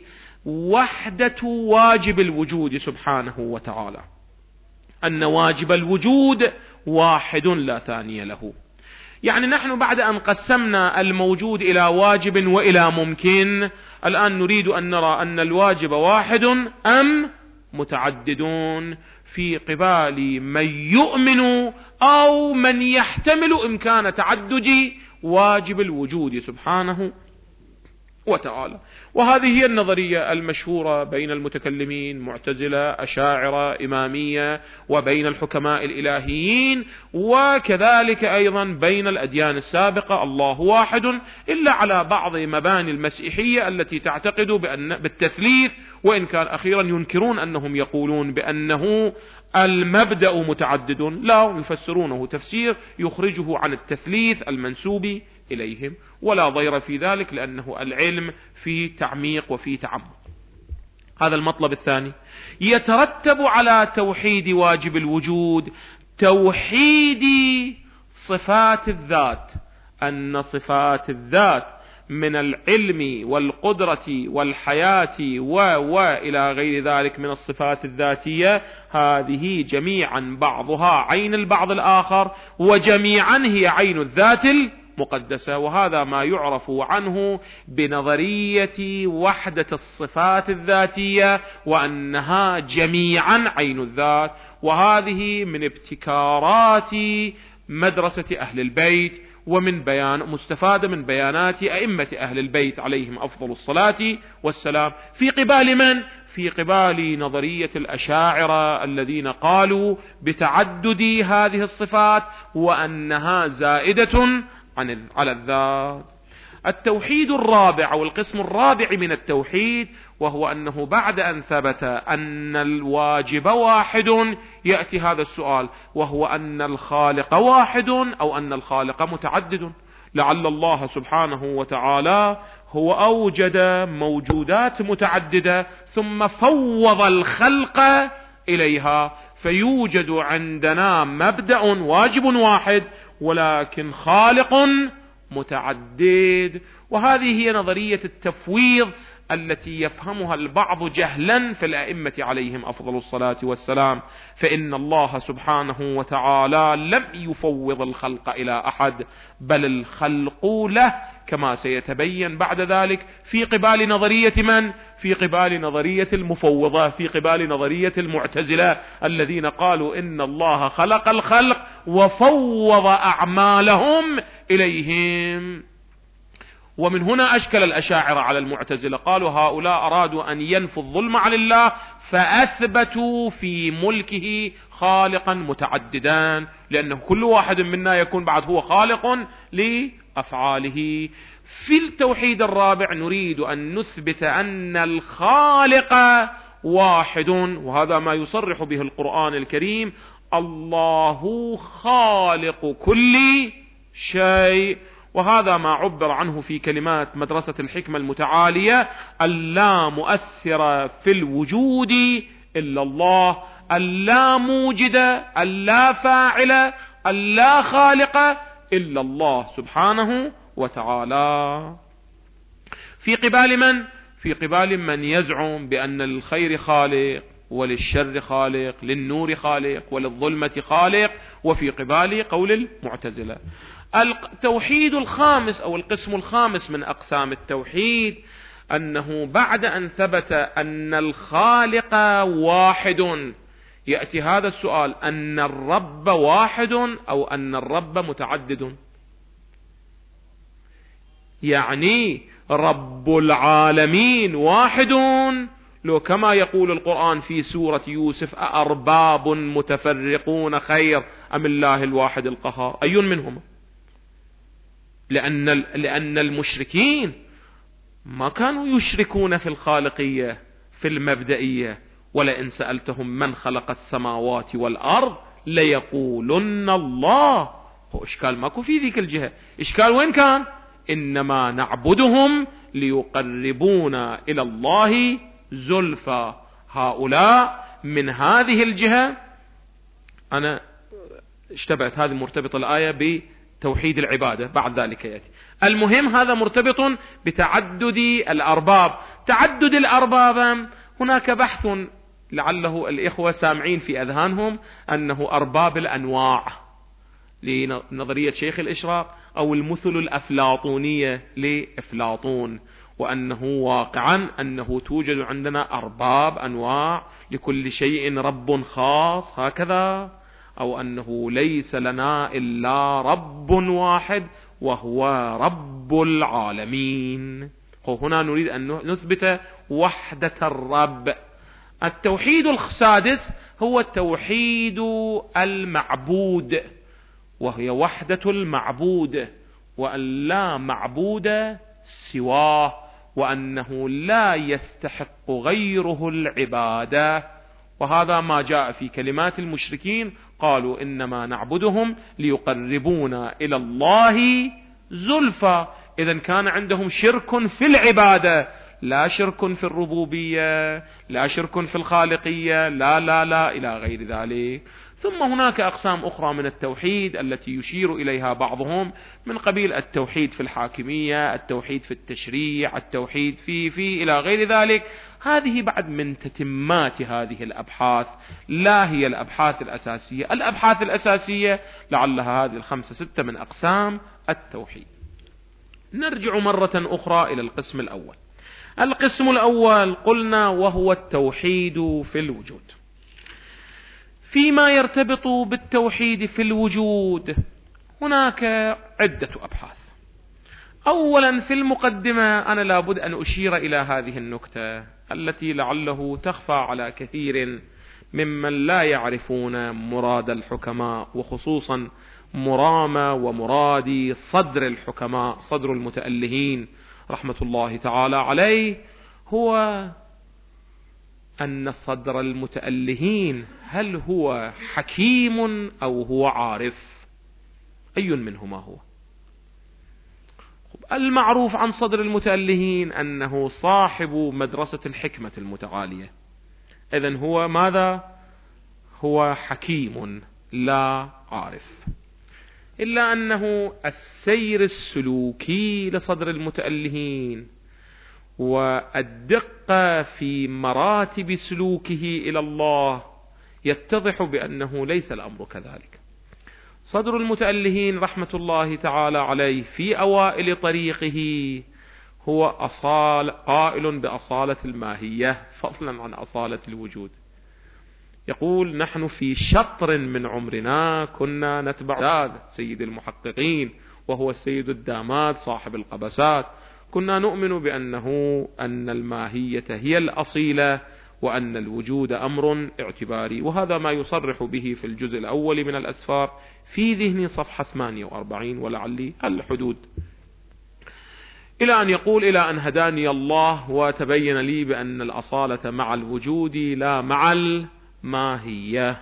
وحدة واجب الوجود سبحانه وتعالى، أن واجب الوجود واحد لا ثاني له. يعني نحن بعد أن قسمنا الموجود إلى واجب وإلى ممكن، الآن نريد أن نرى أن الواجب واحد أم متعددون في قبال من يؤمن أو من يحتمل إمكان تعدد واجب الوجود سبحانه وتعالى. وهذه هي النظرية المشهورة بين المتكلمين معتزلة أشاعرة إمامية، وبين الحكماء الإلهيين، وكذلك أيضا بين الأديان السابقة. الله واحد، إلا على بعض مباني المسيحية التي تعتقد بأن بالتثليث، وإن كان أخيرا ينكرون أنهم يقولون بأنه المبدأ متعدد، لا، يفسرونه تفسير يخرجه عن التثليث المنسوب إليهم، ولا ضير في ذلك لأنه العلم في تعميق وفي تعمق. هذا المطلب الثاني. يترتب على توحيد واجب الوجود توحيد صفات الذات، أن صفات الذات من العلم والقدرة والحياة و وإلى غير ذلك من الصفات الذاتية، هذه جميعا بعضها عين البعض الآخر، وجميعا هي عين الذات مقدسة. وهذا ما يعرف عنه بنظرية وحدة الصفات الذاتية، وأنها جميعا عين الذات. وهذه من ابتكارات مدرسة أهل البيت، ومن بيان مستفادة من بيانات أئمة أهل البيت عليهم أفضل الصلاة والسلام، في قبال من؟ في قبال نظرية الأشاعرة الذين قالوا بتعدد هذه الصفات وأنها زائدة عن على الذات. التوحيد الرابع أو القسم الرابع من التوحيد، وهو أنه بعد أن ثبت أن الواجب واحد يأتي هذا السؤال، وهو أن الخالق واحد أو أن الخالق متعدد. لعل الله سبحانه وتعالى هو أوجد موجودات متعددة ثم فوض الخلق إليها، فيوجد عندنا مبدأ واجب واحد ولكن خالق متعدد. وهذه هي نظرية التفويض التي يفهمها البعض جهلا في الأئمة عليهم أفضل الصلاة والسلام، فإن الله سبحانه وتعالى لم يفوض الخلق إلى أحد، بل الخلق له، كما سيتبين بعد ذلك في قبال نظرية من؟ في قبال نظرية المفوضة، في قبال نظرية المعتزلة الذين قالوا إن الله خلق الخلق وفوض أعمالهم إليهم. ومن هنا أشكل الأشاعرة على المعتزلة، قالوا هؤلاء أرادوا أن ينفوا الظلم عن الله فأثبتوا في ملكه خالقا متعددا، لأنه كل واحد منا يكون بعد هو خالق لأفعاله. في التوحيد الرابع نريد أن نثبت أن الخالق واحد، وهذا ما يصرح به القرآن الكريم: الله خالق كل شيء. وهذا ما عبر عنه في كلمات مدرسة الحكمة المتعالية: اللا مؤثر في الوجود إلا الله، اللا موجد، اللا فاعل، اللا خالق إلا الله سبحانه وتعالى. في قبال من؟ في قبال من يزعم بأن للخير خالق وللشر خالق، للنور خالق وللظلمة خالق، وفي قبال قول المعتزلة. التوحيد الخامس أو القسم الخامس من أقسام التوحيد أنه بعد أن ثبت أن الخالق واحد يأتي هذا السؤال: أن الرب واحد أو أن الرب متعدد؟ يعني رب العالمين واحد لو كما يقول القرآن في سورة يوسف أأرباب متفرقون خير أم الله الواحد القهار، أي منهما؟ لأن, لأن المشركين ما كانوا يشركون في الخالقية في المبدئية، ولئن سألتهم من خلق السماوات والأرض ليقولن الله. هو إشكال ماكو في ذيك الجهة، إشكال وين كان؟ إنما نعبدهم ليقربونا إلى الله زلفى. هؤلاء من هذه الجهة أنا اشتبهت، هذه مرتبطة الآية بتوحيد العبادة، بعد ذلك يأتي. المهم هذا مرتبط بتعدد الأرباب. تعدد الأرباب هناك بحث لعله الإخوة سامعين في أذهانهم أنه أرباب الأنواع لنظرية شيخ الإشراق، أو المثل الأفلاطونية لأفلاطون، وأنه واقعا أنه توجد عندنا أرباب أنواع لكل شيء رب خاص هكذا، أو أنه ليس لنا إلا رب واحد وهو رب العالمين. هنا نريد أن نثبت وحدة الرب. التوحيد السادس هو توحيد المعبود، وهي وحدة المعبود، وأن لا معبود سواه، وأنه لا يستحق غيره العبادة. وهذا ما جاء في كلمات المشركين، قالوا إنما نعبدهم ليقربونا إلى الله زلفى. إذن كان عندهم شرك في العبادة، لا شرك في الربوبية، لا شرك في الخالقية، لا لا لا إلى غير ذلك. ثم هناك أقسام أخرى من التوحيد التي يشير إليها بعضهم من قبيل التوحيد في الحاكمية، التوحيد في التشريع، التوحيد في في إلى غير ذلك. هذه بعد من تتمات هذه الأبحاث، لا هي الأبحاث الأساسية. الأبحاث الأساسية لعلها هذه الخمسة ستة من أقسام التوحيد. نرجع مرة أخرى إلى القسم الأول. القسم الأول قلنا وهو التوحيد في الوجود. فيما يرتبط بالتوحيد في الوجود هناك عدة أبحاث. أولا في المقدمة أنا لابد أن أشير إلى هذه النكتة التي لعله تخفى على كثير ممن لا يعرفون مراد الحكماء، وخصوصا مرامى ومرادي صدر الحكماء، صدر المتألهين رحمة الله تعالى عليه، هو أن صدر المتألهين هل هو حكيم أو هو عارف؟ أي منهما هو؟ المعروف عن صدر المتألهين أنه صاحب مدرسة الحكمة المتعالية. إذن هو ماذا؟ هو حكيم لا عارف. إلا أنه السير السلوكي لصدر المتألهين والدقة في مراتب سلوكه إلى الله يتضح بأنه ليس الأمر كذلك. صدر المتألهين رحمة الله تعالى عليه في أوائل طريقه هو أصال قائل بأصالة الماهية فضلا عن أصالة الوجود. يقول نحن في شطر من عمرنا كنا نتبع سيد المحققين وهو السيد الداماد صاحب القبسات، كنا نؤمن بأنه أن الماهية هي الأصيلة وأن الوجود أمر اعتباري. وهذا ما يصرح به في الجزء الأول من الأسفار في ذهني صفحة ثمانية وأربعين ولعلي الحدود، إلى أن يقول إلى أن هداني الله وتبين لي بأن الأصالة مع الوجود لا مع الماهية.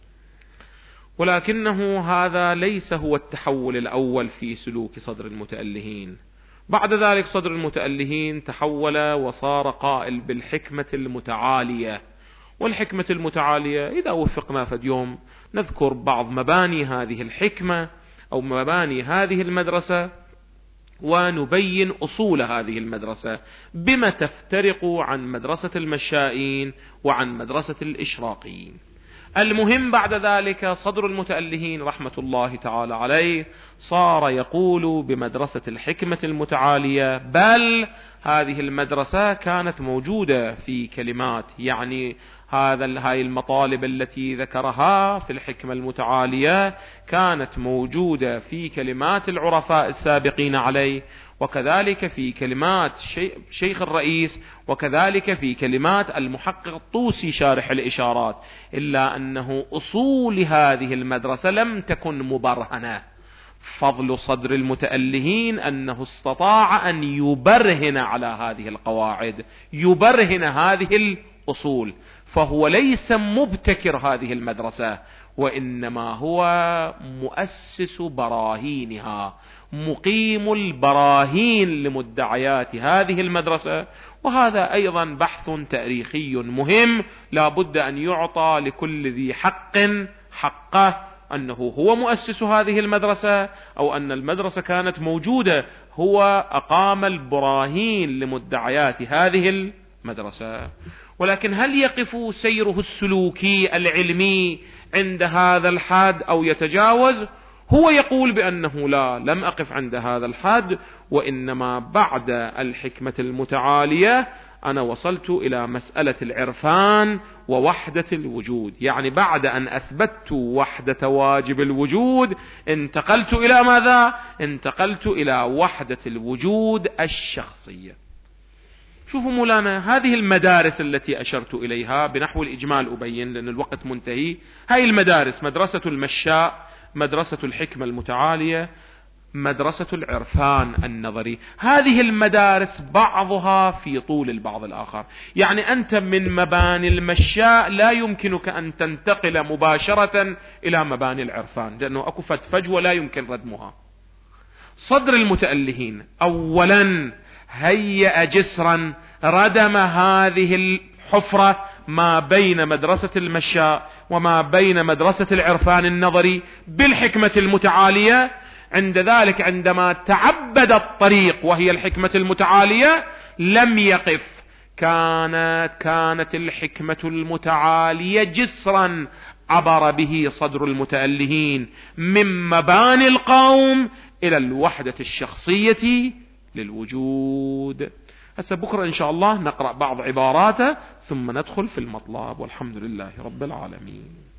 ولكنه هذا ليس هو التحول الأول في سلوك صدر المتألهين. بعد ذلك صدر المتألهين تحول وصار قائل بالحكمة المتعالية. والحكمة المتعالية إذا وفقنا فاليوم نذكر بعض مباني هذه الحكمة أو مباني هذه المدرسة ونبين أصول هذه المدرسة بما تفترق عن مدرسة المشائين وعن مدرسة الإشراقيين. المهم بعد ذلك صدر المتألهين رحمة الله تعالى عليه صار يقول بمدرسة الحكمة المتعالية، بل هذه المدرسة كانت موجودة في كلمات، يعني هذا هاي المطالب التي ذكرها في الحكمة المتعالية كانت موجودة في كلمات العرفاء السابقين عليه، وكذلك في كلمات شيخ الرئيس، وكذلك في كلمات المحقق الطوسي شارح الإشارات، إلا أنه أصول هذه المدرسة لم تكن مبرهنة. فضل صدر المتألهين أنه استطاع أن يبرهن على هذه القواعد، يبرهن هذه الأصول، فهو ليس مبتكر هذه المدرسة، وإنما هو مؤسس براهينها، مقيم البراهين لمدعيات هذه المدرسة. وهذا أيضا بحث تاريخي مهم لا بد أن يعطى لكل ذي حق حقه، أنه هو مؤسس هذه المدرسة، أو أن المدرسة كانت موجودة، هو أقام البراهين لمدعيات هذه المدرسة. ولكن هل يقف سيره السلوكي العلمي عند هذا الحد أو يتجاوز؟ هو يقول بأنه لا، لم أقف عند هذا الحد، وإنما بعد الحكمة المتعالية أنا وصلت إلى مسألة العرفان ووحدة الوجود، يعني بعد أن أثبتت وحدة واجب الوجود انتقلت إلى ماذا؟ انتقلت إلى وحدة الوجود الشخصية. شوفوا مولانا، هذه المدارس التي أشرت إليها بنحو الإجمال أبين لأن الوقت منتهي. هاي المدارس: مدرسة المشاء، مدرسة الحكمة المتعالية، مدرسة العرفان النظري. هذه المدارس بعضها في طول البعض الآخر، يعني أنت من مباني المشاء لا يمكنك أن تنتقل مباشرة إلى مباني العرفان، لأنه أكو فجوة لا يمكن ردمها. صدر المتألهين أولا هيأ جسرا ردم هذه الحفرة ما بين مدرسة المشاء وما بين مدرسة العرفان النظري بالحكمة المتعالية. عند ذلك عندما تعبد الطريق وهي الحكمة المتعالية لم يقف، كانت كانت الحكمة المتعالية جسرا عبر به صدر المتألهين من مباني القوم إلى الوحدة الشخصية للوجود. هسه بكرة إن شاء الله نقرأ بعض عباراته ثم ندخل في المطلب، والحمد لله رب العالمين.